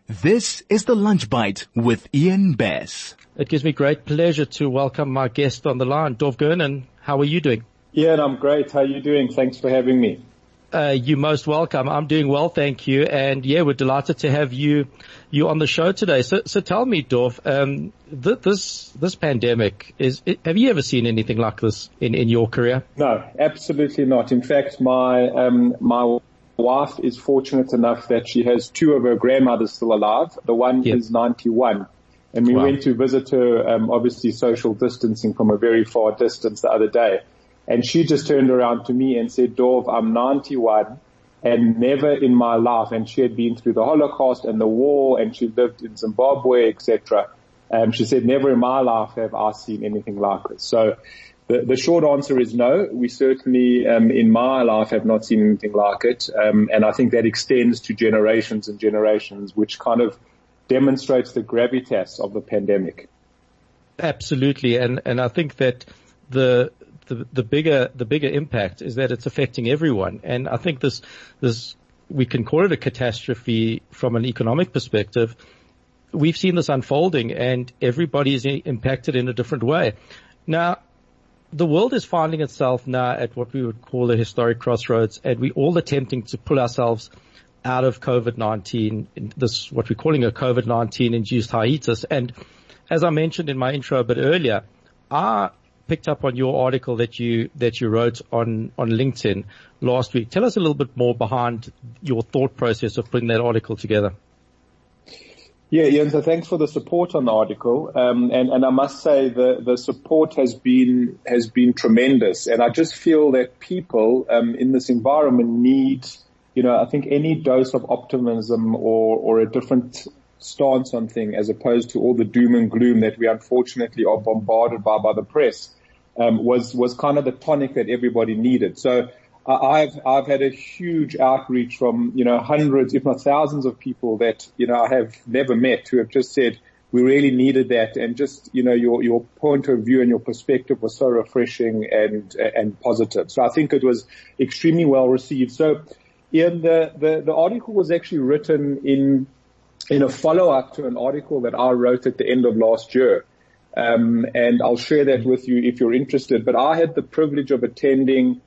This is the Lunch Bite with Ian Bass. It gives me great pleasure to welcome my guest on the line, Dov Gernan. How are you doing? Ian, I'm great. How are you doing? Thanks for having me. You're most welcome. I'm doing well, thank you. And yeah, we're delighted to have you on the show today. So tell me, Dov, this pandemic have you ever seen anything like this in your career? No, absolutely not. In fact, my wife is fortunate enough that she has two of her grandmothers still alive. The one is 91. And we went to visit her, obviously social distancing from a very far distance the other day. And she just turned around to me and said, Dov, I'm 91 and never in my life, and she had been through the Holocaust and the war and she lived in Zimbabwe, etc. She said, never in my life have I seen anything like this. So the short answer is no. We certainly, in my life, have not seen anything like it. And I think that extends to generations and generations, which kind of demonstrates the gravitas of the pandemic. Absolutely. And I think that the bigger impact is that it's affecting everyone. And I think this, we can call it a catastrophe from an economic perspective. We've seen this unfolding and everybody is impacted in a different way. Now, the world is finding itself now at what we would call a historic crossroads, and we're all attempting to pull ourselves out of COVID-19, this, what we're calling a COVID-19 induced hiatus. And as I mentioned in my intro a bit earlier, I picked up on your article that you wrote on LinkedIn last week. Tell us a little bit more behind your thought process of putting that article together. Yeah, Ian, so thanks for the support on the article. And I must say the support has been tremendous. And I just feel that people, in this environment need, I think any dose of optimism or a different stance on things as opposed to all the doom and gloom that we unfortunately are bombarded by the press, was kind of the tonic that everybody needed. So I've had a huge outreach from, hundreds, if not thousands of people that, I have never met who have just said, we really needed that. And just, your point of view and your perspective was so refreshing and positive. So I think it was extremely well received. So Ian, the article was actually written in a follow-up to an article that I wrote at the end of last year. And I'll share that with you if you're interested. But I had the privilege of attending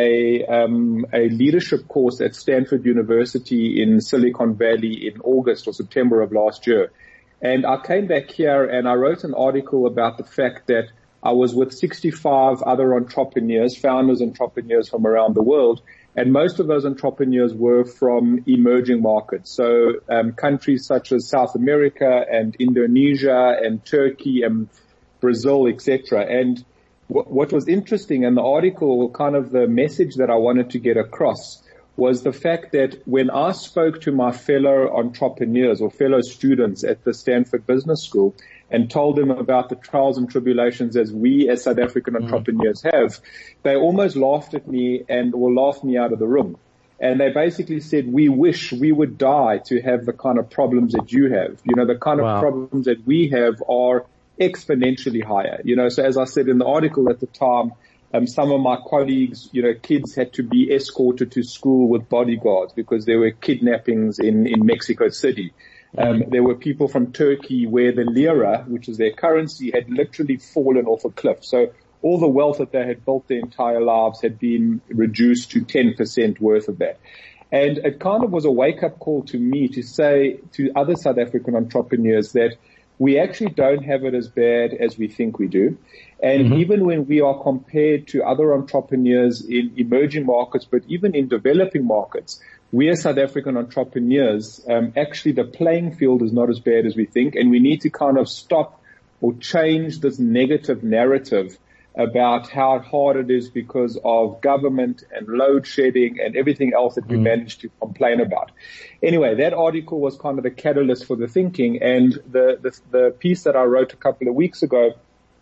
a leadership course at Stanford University in Silicon Valley in August or September of last year. And I came back here and I wrote an article about the fact that I was with 65 other entrepreneurs, founders, entrepreneurs from around the world. And most of those entrepreneurs were from emerging markets. So, countries such as South America and Indonesia and Turkey and Brazil, etc. And what was interesting in the article, kind of the message that I wanted to get across, was the fact that when I spoke to my fellow entrepreneurs or fellow students at the Stanford Business School and told them about the trials and tribulations as we as South African entrepreneurs have, they almost laughed at me and or laughed me out of the room. And they basically said, we wish we would die to have the kind of problems that you have. The kind of problems that we have are exponentially higher. So as I said in the article at the time, some of my colleagues, kids had to be escorted to school with bodyguards because there were kidnappings in Mexico City. There were people from Turkey where the lira, which is their currency, had literally fallen off a cliff. So all the wealth that they had built their entire lives had been reduced to 10% worth of that. And it kind of was a wake-up call to me to say to other South African entrepreneurs that we actually don't have it as bad as we think we do. And even when we are compared to other entrepreneurs in emerging markets, but even in developing markets, we as South African entrepreneurs, actually the playing field is not as bad as we think. And we need to kind of stop or change this negative narrative about how hard it is because of government and load shedding and everything else that we managed to complain about. Anyway, that article was kind of the catalyst for the thinking, and the piece that I wrote a couple of weeks ago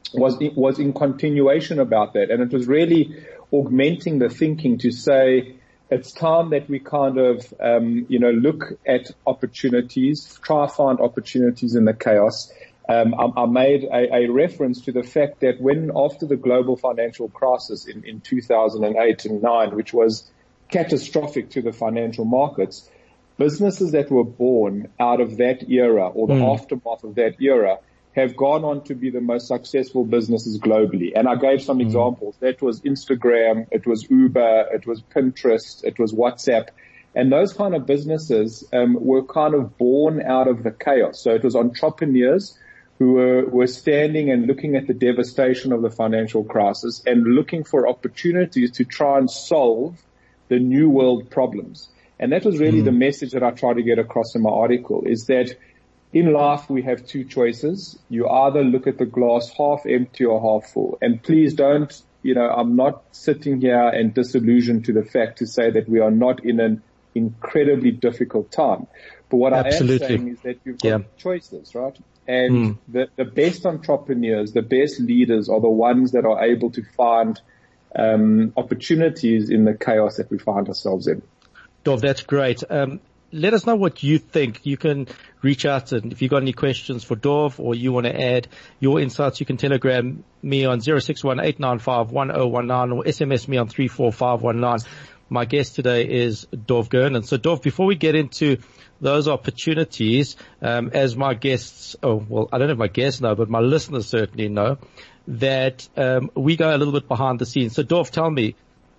was in continuation about that, and it was really augmenting the thinking to say it's time that we kind of look at opportunities, try to find opportunities in the chaos. I made a reference to the fact that when after the global financial crisis in 2008 and 9, which was catastrophic to the financial markets, businesses that were born out of that era or the aftermath of that era have gone on to be the most successful businesses globally. And I gave some examples. That was Instagram, it was Uber, it was Pinterest, it was WhatsApp. And those kind of businesses were kind of born out of the chaos. So it was entrepreneurs who were standing and looking at the devastation of the financial crisis and looking for opportunities to try and solve the new world problems. And that was really the message that I tried to get across in my article, is that in life we have two choices. You either look at the glass half empty or half full. And please don't, I'm not sitting here and disillusioned to the fact to say that we are not in an incredibly difficult time. But what I am saying is that you've got choices, right? And the best entrepreneurs, the best leaders are the ones that are able to find opportunities in the chaos that we find ourselves in. Dov, that's great. Let us know what you think. You can reach out, and if you've got any questions for Dov or you want to add your insights, you can telegram me on 061-895-1019 or SMS me on 34519. My guest today is Dov Gernon. So Dov, before we get into those opportunities, as my guests, I don't know if my guests know, but my listeners certainly know that we go a little bit behind the scenes. So Dov, tell me,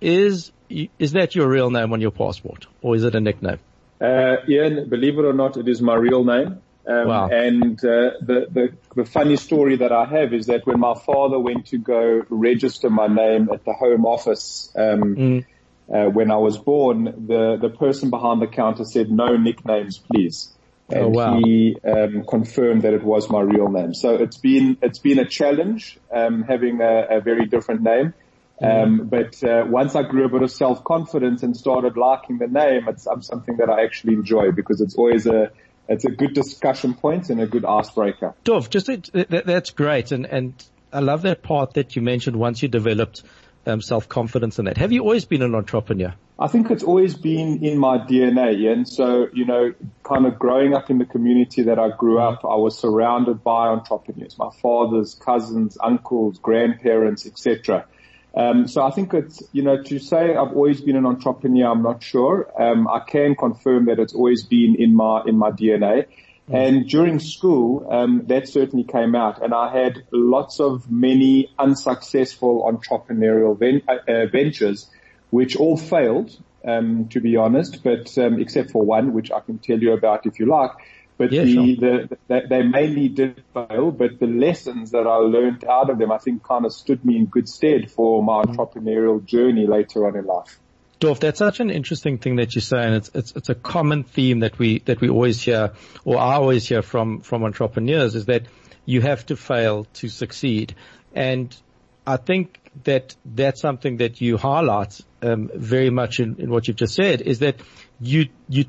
is that your real name on your passport, or is it a nickname? Ian, believe it or not, it is my real name. Wow. And the funny story that I have is that when my father went to go register my name at the Home Office, when I was born, the person behind the counter said, "No nicknames, please." And he confirmed that it was my real name. So it's been a challenge having a very different name. But once I grew a bit of self-confidence and started liking the name, it's something that I actually enjoy, because it's always it's a good discussion point and a good icebreaker. Dov, that's great, and I love that part that you mentioned. Once you developed self-confidence in that, have you always been an entrepreneur? I think it's always been in my DNA, and so kind of growing up in the community that I grew up, I was surrounded by entrepreneurs, my father's cousins, uncles, grandparents, etc. So I think it's, to say I've always been an entrepreneur, I'm not sure. I can confirm that it's always been in my DNA. And during school, that certainly came out, and I had many unsuccessful entrepreneurial ventures, which all failed, to be honest, but, except for one, which I can tell you about if you like. But they mainly did fail, but the lessons that I learned out of them, I think, kind of stood me in good stead for my entrepreneurial journey later on in life. Dov, that's such an interesting thing that you say, and it's a common theme that we always hear, or I always hear from entrepreneurs, is that you have to fail to succeed. And I think that that's something that you highlight very much in what you've just said, is that you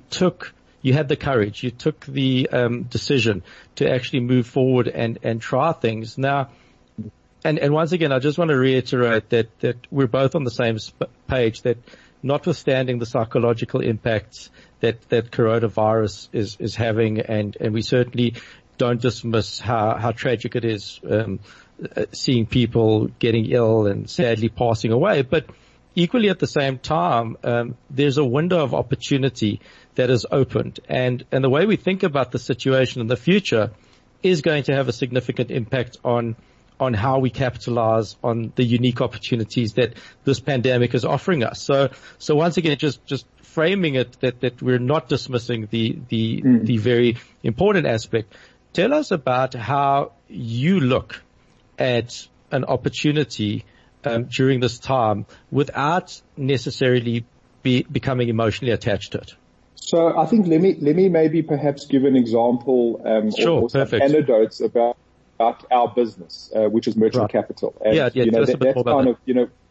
had the courage, you took the decision to actually move forward and try things. Now, and once again, I just want to reiterate that we're both on the same page, that notwithstanding the psychological impacts that coronavirus is having, and we certainly don't dismiss how tragic it is seeing people getting ill and sadly passing away, but equally at the same time, there's a window of opportunity that is opened, and the way we think about the situation in the future is going to have a significant impact on how we capitalize on the unique opportunities that this pandemic is offering us. So once again, just framing it that we're not dismissing the very important aspect. Tell us about how you look at an opportunity during this time without necessarily becoming emotionally attached to it. So I think let me maybe perhaps give an example or some anecdotes about our business, which is Merchant Capital. And, that's kind of,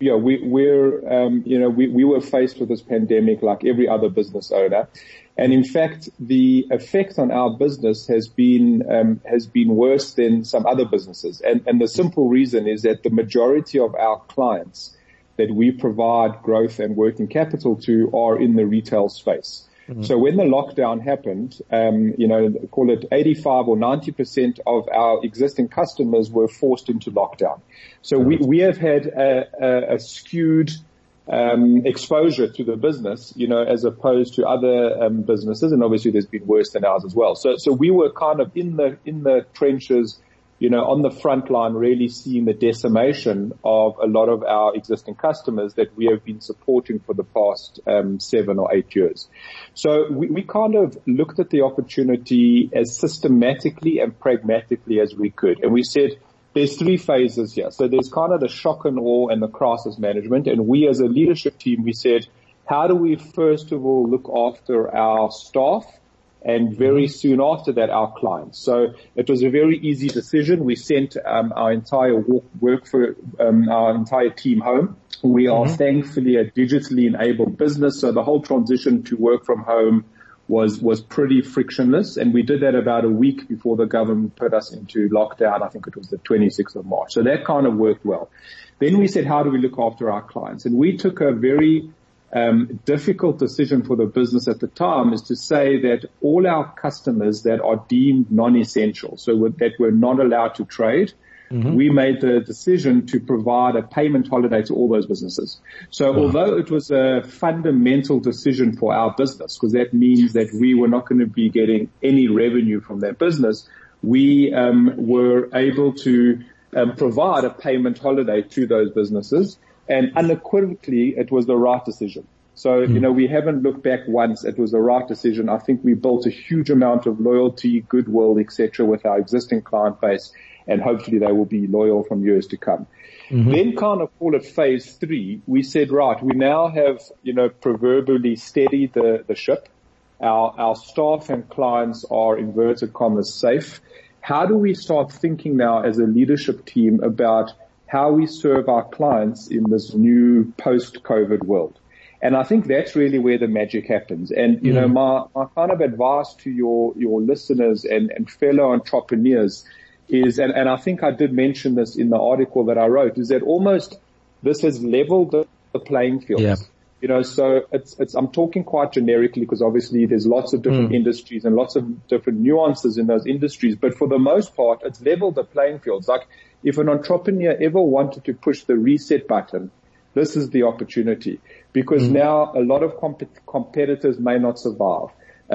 we were faced with this pandemic like every other business owner. And in fact, the effect on our business has been worse than some other businesses. And the simple reason is that the majority of our clients that we provide growth and working capital to are in the retail space. So when the lockdown happened, call it 85 or 90% of our existing customers were forced into lockdown. So we have had a skewed exposure to the business, as opposed to other businesses, and obviously there's been worse than ours as well. So we were kind of in the trenches, on the front line, really seeing the decimation of a lot of our existing customers that we have been supporting for the past 7 or 8 years. So we kind of looked at the opportunity as systematically and pragmatically as we could, and we said, there's 3 phases here. So there's kind of the shock and awe and the crisis management. And we as a leadership team, we said, how do we first of all look after our staff and very soon after that our clients? So it was a very easy decision. We sent our entire our entire team home. We are thankfully a digitally enabled business. So the whole transition to work from home was pretty frictionless, and we did that about a week before the government put us into lockdown. I think it was the 26th of March. So that kind of worked well. Then we said, how do we look after our clients? And we took a very difficult decision for the business at the time, is to say that all our customers that are deemed non-essential, so that were not allowed to trade, we made the decision to provide a payment holiday to all those businesses. So although it was a fundamental decision for our business, because that means that we were not going to be getting any revenue from that business, we were able to provide a payment holiday to those businesses, and unequivocally it was the right decision. So, we haven't looked back once. It was the right decision. I think we built a huge amount of loyalty, goodwill, etc. with our existing client base, and hopefully they will be loyal from years to come. Then kind of call it phase 3. We said, right, we now have, proverbially steadied the ship. Our staff and clients are, inverted commas, safe. How do we start thinking now as a leadership team about how we serve our clients in this new post-COVID world? And I think that's really where the magic happens. And, my kind of advice to your listeners and fellow entrepreneurs is, and I think I did mention this in the article that I wrote, is that almost this has leveled the playing field. Yeah. So I'm talking quite generically, because obviously there's lots of different industries and lots of different nuances in those industries. But for the most part, it's leveled the playing fields. Like if an entrepreneur ever wanted to push the reset button, this is the opportunity, because now a lot of competitors may not survive.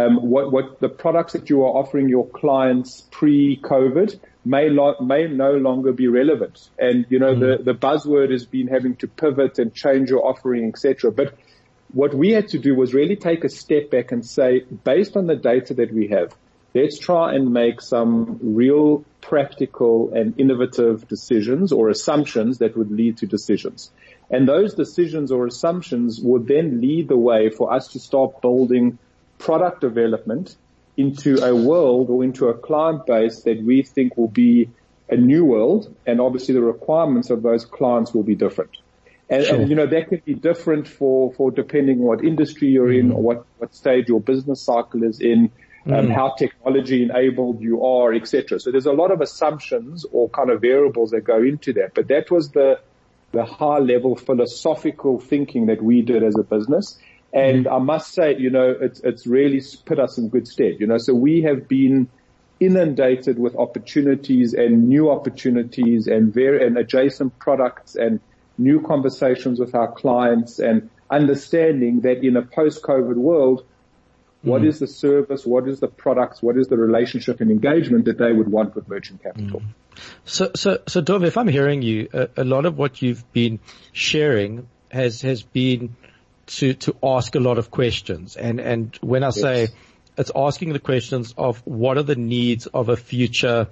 What the products that you are offering your clients pre-COVID may no longer be relevant. And, the buzzword has been having to pivot and change your offering, etc. But what we had to do was really take a step back and say, based on the data that we have, let's try and make some real practical and innovative decisions or assumptions that would lead to decisions. And those decisions or assumptions would then lead the way for us to start building product development into a world or into a client base that we think will be a new world. And obviously the requirements of those clients will be different. And, that can be different for depending on what industry you're in or what stage your business cycle is in, how technology enabled you are, etc. So there's a lot of assumptions or kind of variables that go into that. But that was the high level philosophical thinking that we did as a business. And I must say, it's really put us in good stead, so we have been inundated with opportunities and new opportunities and adjacent products and new conversations with our clients, and understanding that in a post-COVID world, what is the service, what is the products, what is the relationship and engagement that they would want with Merchant Capital. So Dov, if I'm hearing you, a lot of what you've been sharing has been to ask a lot of questions. And when I say it's asking the questions of what are the needs of a future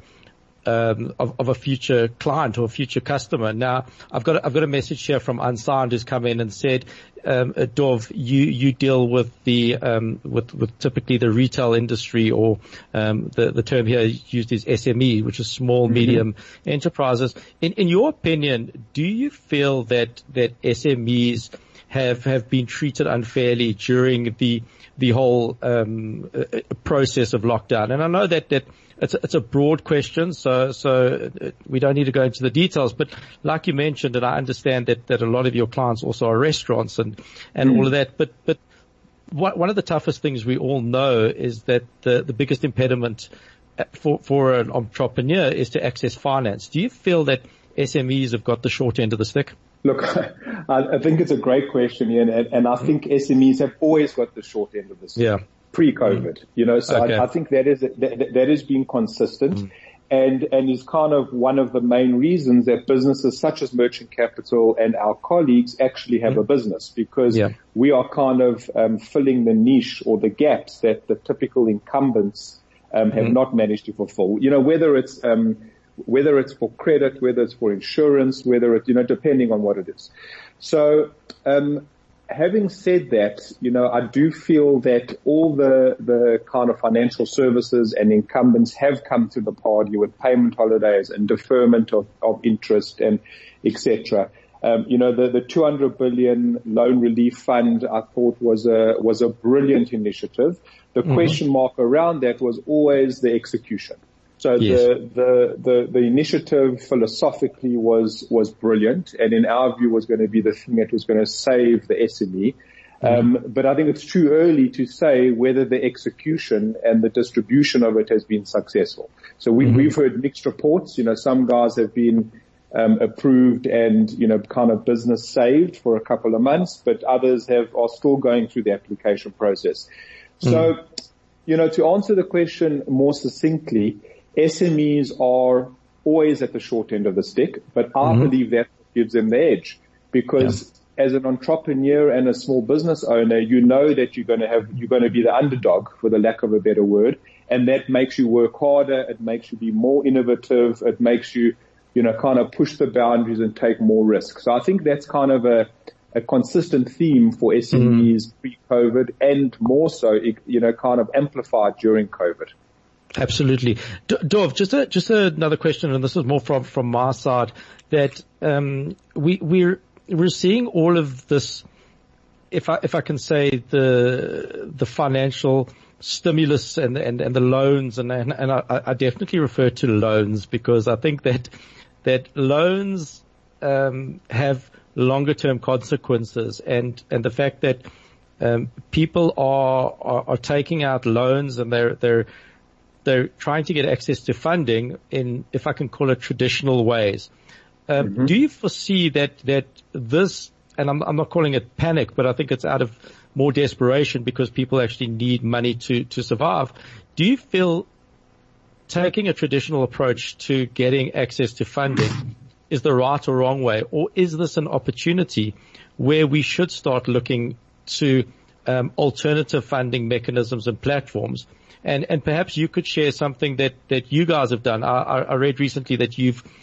of a future client or a future customer. Now, I've got a message here from Unsigned who's come in and said, Dov, you deal with the with typically the retail industry, or the term here used is SME, which is small, medium enterprises. In your opinion, do you feel that SMEs have been treated unfairly during the whole process of lockdown? And I know that it's a broad question, so we don't need to go into the details. But like you mentioned, and I understand that a lot of your clients also are restaurants and all of that. But one of the toughest things we all know is that the biggest impediment for an entrepreneur is to access finance. Do you feel that SMEs have got the short end of the stick? Look, I think it's a great question, Ian, and I think SMEs have always got the short end of the stick. Yeah. Pre-COVID, so okay. I think that is being consistent and is kind of one of the main reasons that businesses such as Merchant Capital and our colleagues actually have a business, because we are kind of filling the niche or the gaps that the typical incumbents have not managed to fulfill. Whether it's for credit, whether it's for insurance, whether it's, depending on what it is. So, having said that, I do feel that all the kind of financial services and incumbents have come to the party with payment holidays and deferment of interest and etc. The 200 billion loan relief fund I thought was a brilliant initiative. The question mark around that was always the execution. So the initiative philosophically was brilliant, and in our view was going to be the thing that was going to save the SME. But I think it's too early to say whether the execution and the distribution of it has been successful. So we've heard mixed reports. Some guys have been approved and kind of business saved for a couple of months, but others are still going through the application process. So to answer the question more succinctly, SMEs are always at the short end of the stick, but I believe that gives them the edge, because as an entrepreneur and a small business owner, that you're going to be the underdog, for the lack of a better word, and that makes you work harder. It makes you be more innovative. It makes you, kind of push the boundaries and take more risks. So I think that's kind of a consistent theme for SMEs pre-COVID, and more so, kind of amplified during COVID. Absolutely. Dov, just another question, and this is more from my side, that we're seeing all of this, if I can say, the financial stimulus and the loans, and I definitely refer to loans, because I think that loans have longer term consequences, and the fact that people are taking out loans, and they're trying to get access to funding in, if I can call it, traditional ways. Do you foresee that this, and I'm not calling it panic, but I think it's out of more desperation because people actually need money to survive. Do you feel taking a traditional approach to getting access to funding is the right or wrong way, or is this an opportunity where we should start looking to alternative funding mechanisms and platforms? And perhaps you could share something that you guys have done. I read recently that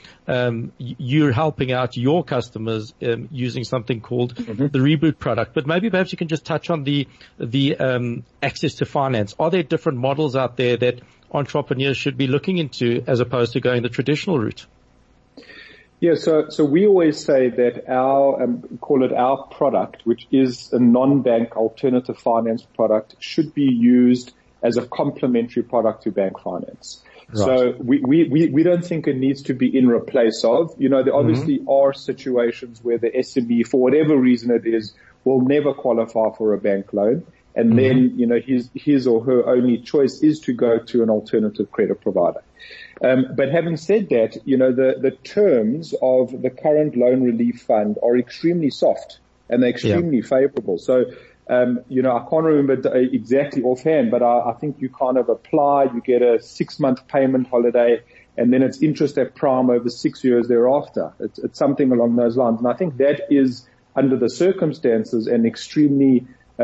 you're helping out your customers using something called the Reboot product. But perhaps you can just touch on the access to finance. Are there different models out there that entrepreneurs should be looking into as opposed to going the traditional route? Yeah, so we always say that call it our product, which is a non-bank alternative finance product, should be used as a complementary product to bank finance. Right. So we don't think it needs to be in replace of. There obviously are situations where the SME, for whatever reason it is, will never qualify for a bank loan. And then, his or her only choice is to go to an alternative credit provider. But having said that, the terms of the current loan relief fund are extremely soft, and they're extremely favorable. So, I can't remember exactly offhand, but I think you kind of apply, you get a 6-month payment holiday, and then it's interest at prime over 6 years thereafter. It's something along those lines. And I think that is, under the circumstances, an extremely,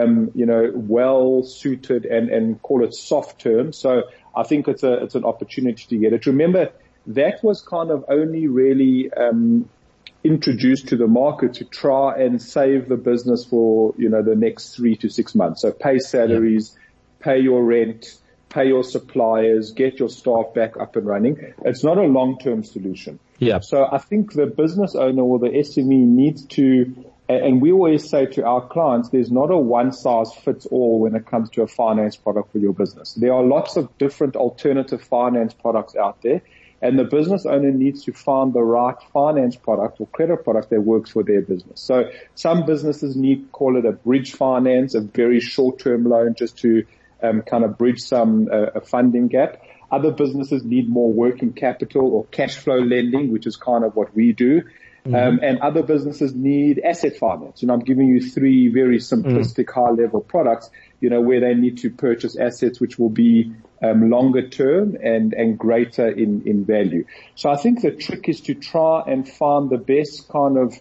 well suited and call it soft term. So I think it's an opportunity to get it. Remember, that was kind of only really, introduced to the market to try and save the business for, the next 3 to 6 months. So pay salaries, pay your rent, pay your suppliers, get your staff back up and running. It's not a long-term solution. Yeah. So I think the business owner or the SME needs to, and we always say to our clients, there's not a one-size-fits-all when it comes to a finance product for your business. There are lots of different alternative finance products out there. And the business owner needs to find the right finance product or credit product that works for their business. So some businesses need, call it a bridge finance, a very short-term loan just to kind of bridge a funding gap. Other businesses need more working capital or cash flow lending, which is kind of what we do. And other businesses need asset finance. I'm giving you three very simplistic high level products, where they need to purchase assets which will be longer term and greater in value. So I think the trick is to try and find the best kind of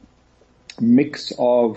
mix of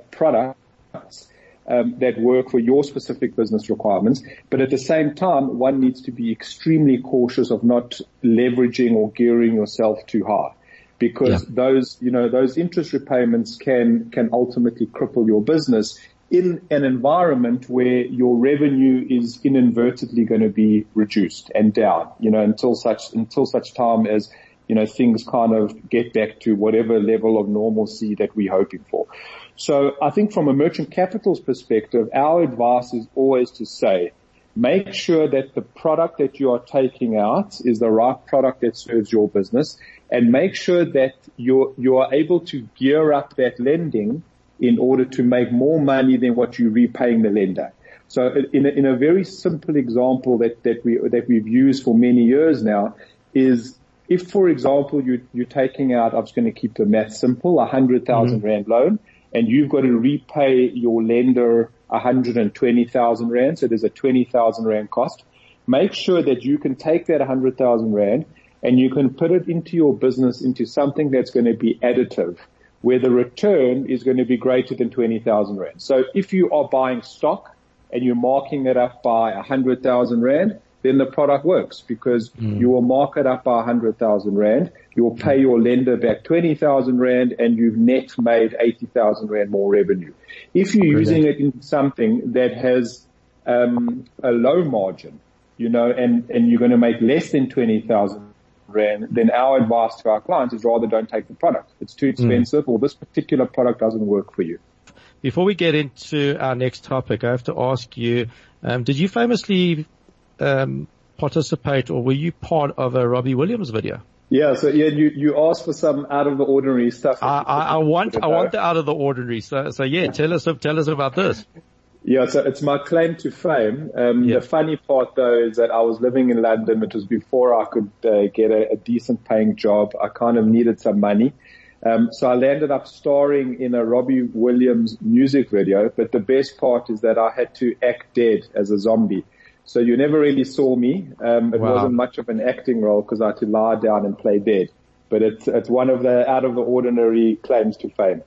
products that work for your specific business requirements. But at the same time, one needs to be extremely cautious of not leveraging or gearing yourself too high, because those interest repayments can ultimately cripple your business in an environment where your revenue is inadvertently going to be reduced and down, until such time as, things kind of get back to whatever level of normalcy that we're hoping for. So I think from a merchant capital's perspective, our advice is always to say, make sure that the product that you are taking out is the right product that serves your business, and make sure that you are able to gear up that lending in order to make more money than what you're repaying the lender. So in a very simple example that we've used for many years now is, if, for example, you're taking out, I'm just going to keep the math simple, 100,000 Rand loan, and you've got to repay your lender 120,000 Rand, so there's a 20,000 Rand cost. Make sure that you can take that 100,000 Rand and you can put it into your business, into something that's going to be additive, where the return is going to be greater than 20,000 Rand. So if you are buying stock and you're marking it up by 100,000 Rand, then the product works, because you will mark it up by 100,000 Rand. You will pay your lender back 20,000 Rand, and you've net made 80,000 Rand more revenue. If you're using it in something that has a low margin, and you're going to make less than 20,000 Rand, then our advice to our clients is rather don't take the product. It's too expensive, or this particular product doesn't work for you. Before we get into our next topic, I have to ask you, did you famously participate, or were you part of a Robbie Williams video? Yeah, so you asked for some out of the ordinary stuff. I want the out of the ordinary. So tell us about this. Yeah, so it's my claim to fame. The funny part though is that I was living in London. It was before I could get a decent paying job. I kind of needed some money. So I landed up starring in a Robbie Williams music video. But the best part is that I had to act dead as a zombie. So you never really saw me. It wasn't much of an acting role because I had to lie down and play dead. But it's one of the out of the ordinary claims to fame.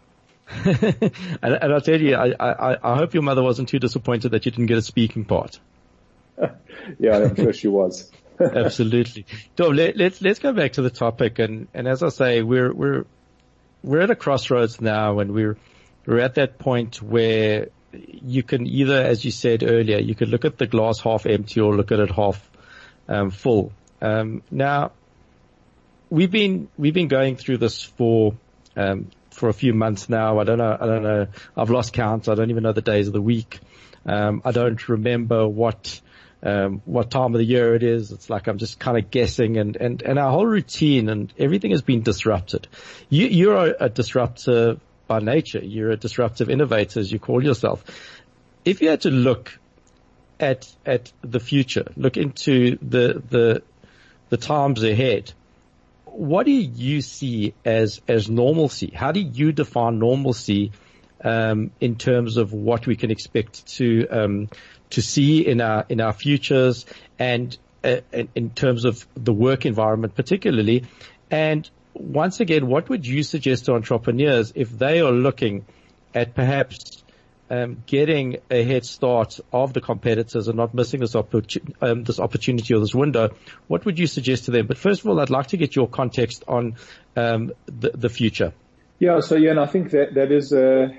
and I'll tell you, I hope your mother wasn't too disappointed that you didn't get a speaking part. Yeah, I'm sure she was. Absolutely. Dom, let's go back to the topic, and as I say, we're at a crossroads now, and we're at that point where you can either, as you said earlier, you could look at the glass half empty or look at it half full. Now, we've been going through this for a few months now. I don't know. I've lost count. I don't even know the days of the week. I don't remember what time of the year it is. It's like I'm just kind of guessing, and our whole routine and everything has been disrupted. You're a disruptor by nature. You're a disruptive innovator, as you call yourself. If you had to look at the future, look into the times ahead, what do you see as normalcy? How do you define normalcy in terms of what we can expect to see in our futures, and in terms of the work environment particularly? And once again, what would you suggest to entrepreneurs if they are looking at perhaps getting a head start of the competitors and not missing this opportunity or this window? What would you suggest to them? But first of all, I'd like to get your context on the future. Yeah, so and I think that is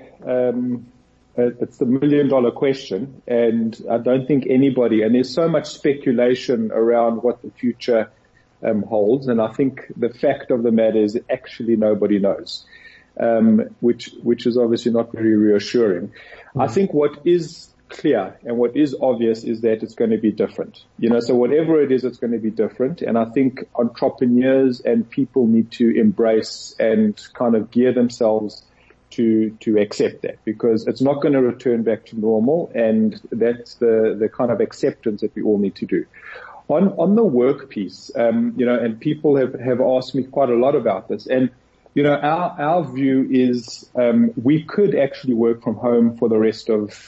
it's the $1 million question, and I don't think anybody, and there's so much speculation around what the future holds, and I think the fact of the matter is that actually nobody knows, which is obviously not very reassuring. Mm-hmm. I think what is clear and what is obvious is that it's going to be different. So whatever it is, it's going to be different, and I think entrepreneurs and people need to embrace and kind of gear themselves to accept that, because it's not going to return back to normal, and that's the kind of acceptance that we all need to do. On the work piece, and people have asked me quite a lot about this, and Our view is, we could actually work from home for the rest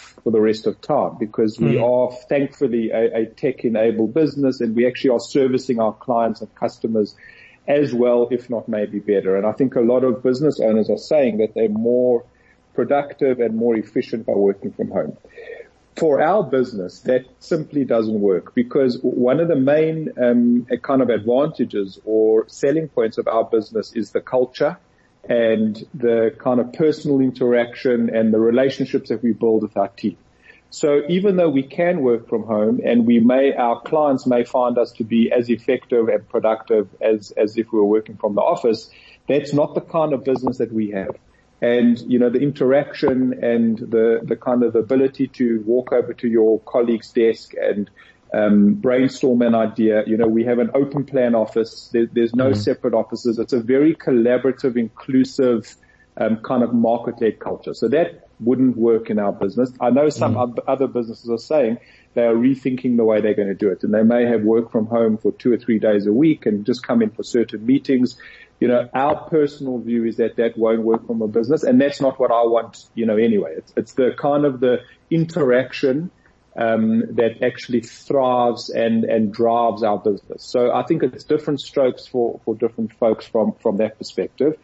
of time, because we are thankfully a tech-enabled business, and we actually are servicing our clients and customers as well, if not maybe better. And I think a lot of business owners are saying that they're more productive and more efficient by working from home. For our business, that simply doesn't work, because one of the main kind of advantages or selling points of our business is the culture and the kind of personal interaction and the relationships that we build with our team. So even though we can work from home, and our clients may find us to be as effective and productive as if we were working from the office, that's not the kind of business that we have. And, the interaction and the kind of ability to walk over to your colleague's desk and brainstorm an idea. We have an open plan office. There's no separate offices. It's a very collaborative, inclusive kind of market-led culture. So that wouldn't work in our business. I know some other businesses are saying they are rethinking the way they're going to do it, and they may have work from home for 2 or 3 days a week and just come in for certain meetings. Our personal view is that won't work from a business, and that's not what I want, anyway. It's the kind of the interaction that actually thrives and drives our business. So I think it's different strokes for different folks from that perspective.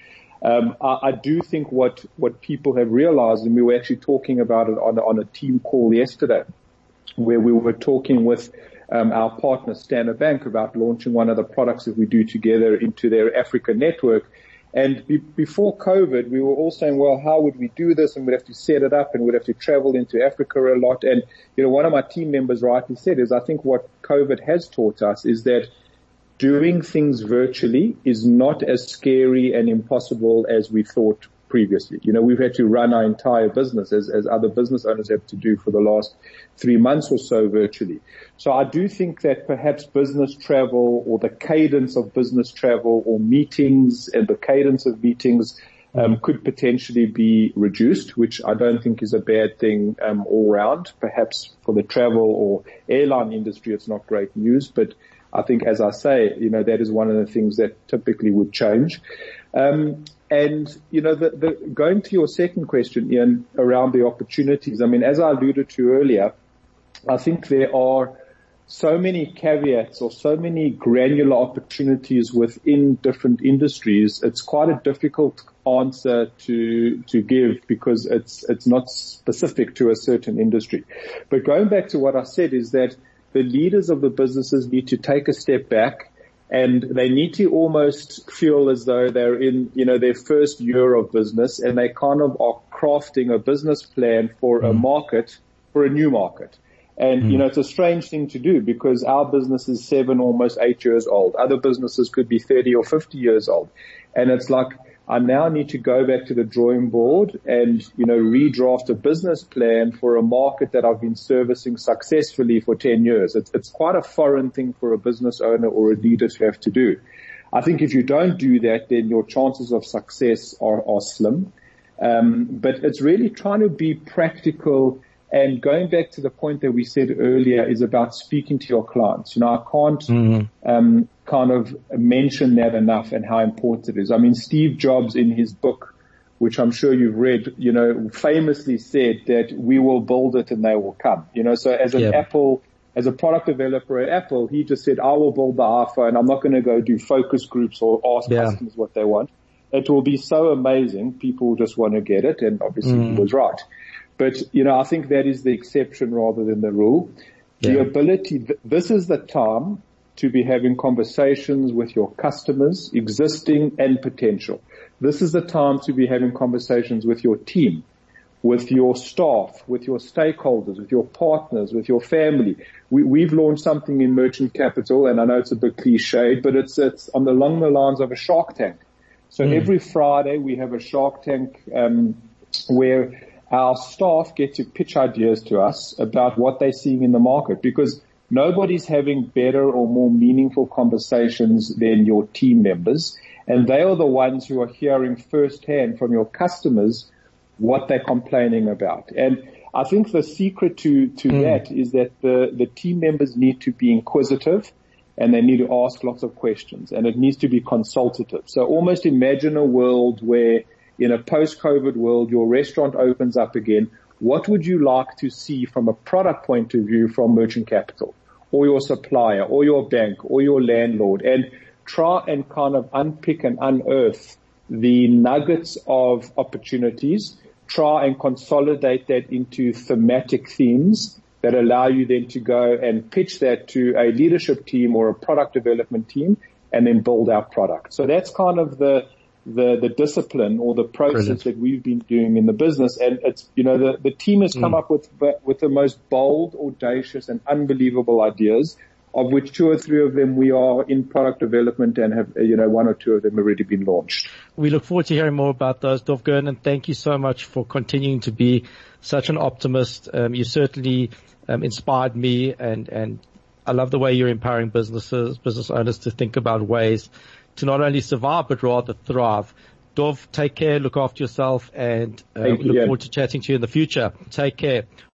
I do think what people have realized, and we were actually talking about it on a team call yesterday, where we were talking with our partner Standard Bank about launching one of the products that we do together into their Africa network. And before COVID, we were all saying, well, how would we do this? And we'd have to set it up, and we'd have to travel into Africa a lot. And, one of my team members rightly said is, I think what COVID has taught us is that doing things virtually is not as scary and impossible as we thought previously. We've had to run our entire business as other business owners have to do for the last 3 months or so virtually. So I do think that perhaps business travel, or the cadence of business travel, or meetings and the cadence of meetings could potentially be reduced, which I don't think is a bad thing all round. Perhaps for the travel or airline industry, it's not great news, but I think, as I say, that is one of the things that typically would change. And, going to your second question, Ian, around the opportunities, as I alluded to earlier, I think there are so many caveats or so many granular opportunities within different industries. It's quite a difficult answer to give, because it's not specific to a certain industry. But going back to what I said is that the leaders of the businesses need to take a step back, and they need to almost feel as though they're in, their first year of business, and they kind of are crafting a business plan for a market, for a new market. And, it's a strange thing to do, because our business is 7, almost 8 years old. Other businesses could be 30 or 50 years old. And it's like, I now need to go back to the drawing board and, redraft a business plan for a market that I've been servicing successfully for 10 years. It's quite a foreign thing for a business owner or a leader to have to do. I think if you don't do that, then your chances of success are slim. But it's really trying to be practical, and going back to the point that we said earlier is about speaking to your clients. I can't kind of mention that enough, and how important it is. Steve Jobs, in his book, which I'm sure you've read, famously said that we will build it and they will come. So as an Apple, as a product developer at Apple, he just said, I will build the iPhone. I'm not going to go do focus groups or ask customers what they want. It will be so amazing. People just want to get it. And obviously he was right. But, I think that is the exception rather than the rule. Yeah. The ability, this is the time to be having conversations with your customers, existing and potential. This is the time to be having conversations with your team, with your staff, with your stakeholders, with your partners, with your family. We've launched something in Merchant Capital, and I know it's a bit cliched, but it's along the lines of a Shark Tank. So every Friday we have a Shark Tank where our staff get to pitch ideas to us about what they're seeing in the market, because nobody's having better or more meaningful conversations than your team members. And they are the ones who are hearing firsthand from your customers what they're complaining about. And I think the secret to that is that the team members need to be inquisitive, and they need to ask lots of questions, and it needs to be consultative. So almost imagine a world where in a post-COVID world, your restaurant opens up again. What would you like to see from a product point of view from Merchant Capital or your supplier or your bank or your landlord? And try and kind of unpick and unearth the nuggets of opportunities. Try and consolidate that into thematic themes that allow you then to go and pitch that to a leadership team or a product development team and then build our product. So that's kind of the discipline or the process that we've been doing in the business. And it's, the team has come up with the most bold, audacious and unbelievable ideas, of which 2 or 3 of them we are in product development and have, 1 or 2 of them already been launched. We look forward to hearing more about those. Dov Gernon, thank you so much for continuing to be such an optimist. You certainly inspired me, and I love the way you're empowering business owners to think about ways to not only survive but rather thrive. Dov, take care, look after yourself, and we look forward to chatting to you in the future. Take care.